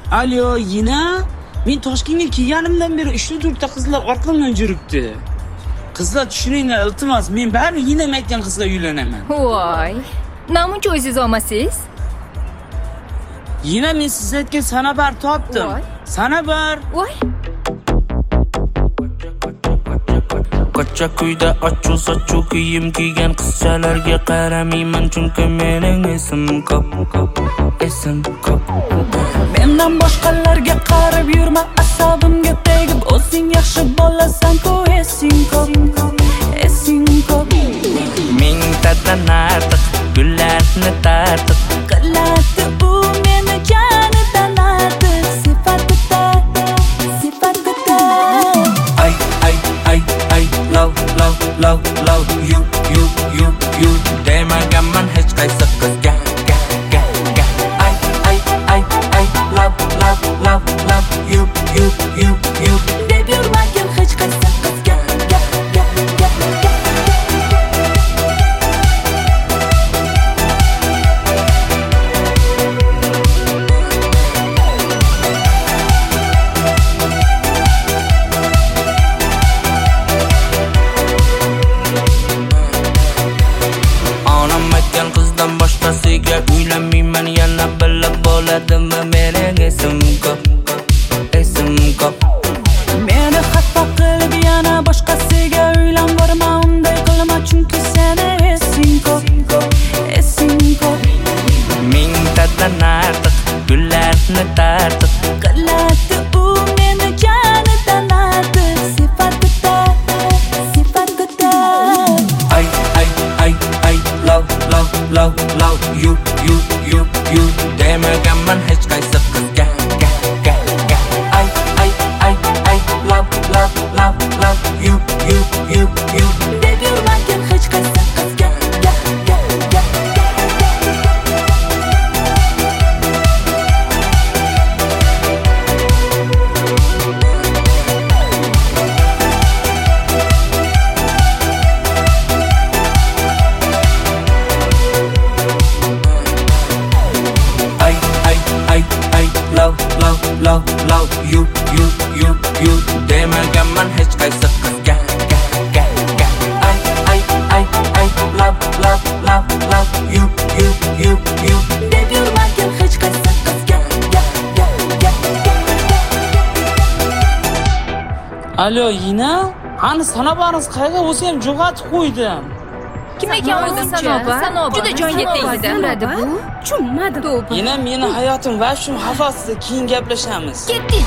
Alo, yine? Men Toshkentga kelganimdan beri 3-4 qizlar orqamdan yuribdi. Qizlar tushuringlar, iltimos, men bari yine aytgan qizga uylanaman. Voy. Namuncha o'zingiz olmasiz? Yine men sizga aytgan Sanabar topdim. Voy. Sanabar. Voy. Ko'cha kuyda ochu-sochu kiyim kiygan qizchalarga qaramayman, chunki mening esim ko'p. Mendan boshqalarga qarab yurma, asabimga tegib, o'zing yaxshi bo'lasan-ku, esing ko'p. Mingtadan ortiq gullarni tartib Qiladi u meni jonidan ortiq, sifatida. Ay, love, you demaganman hech qaysi qizga. Ay, love, you Deb yurmagin hech qaysi qizga. Onam aytgan qizdan boshqasiga uylanmayman, yana bilib bo'ladimi mening esim ko'p. Meni xafa qilib yana boshqasiga uylanvorma, unday qilma, chunki seni esing ko'p. Mingtadan ortiq gullarni tartib Qiladi u meni jonidan ortiq, sifatida. Ay, love, you demaganman hech qaysi qizga. Ay, love, you Deb yurmagin hech qaysi qizga. Ay, love, you demaganman hech qaysi qizga. Ay, love, you Deb yurmagin hech qaysi qizga. Alo, yine? Hani Sanabar'ınız qayga o'zi ham jo'g'atib qo'ydim. Kim ekan o'zi Sanobar? Juda jonga tegdi. Bu tushunmadim. Yine meni hayotim va shu hafasida keyin gaplashamiz. Ketdik.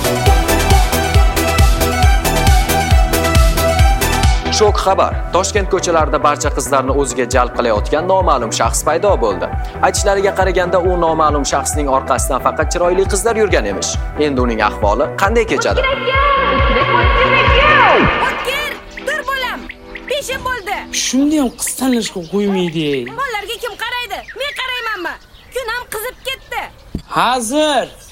Shok xabar. Toshkent ko'chalarida barcha qizlarni o'ziga jalb qilayotgan noma'lum shaxs paydo bo'ldi. Aytishlariga qaraganda u noma'lum shaxsning orqasidan faqat chiroyli qizlar yurgan emish. Endi uning ahvoli qanday kechadi? O'tkir, dur bolam. Peshin bo'ldi. Shunday ham qiz tanlashga qo'ymaydi. Bolalarga kim qaraydi? Men qaraymanmi? Kun ham qizib ketdi. Hozir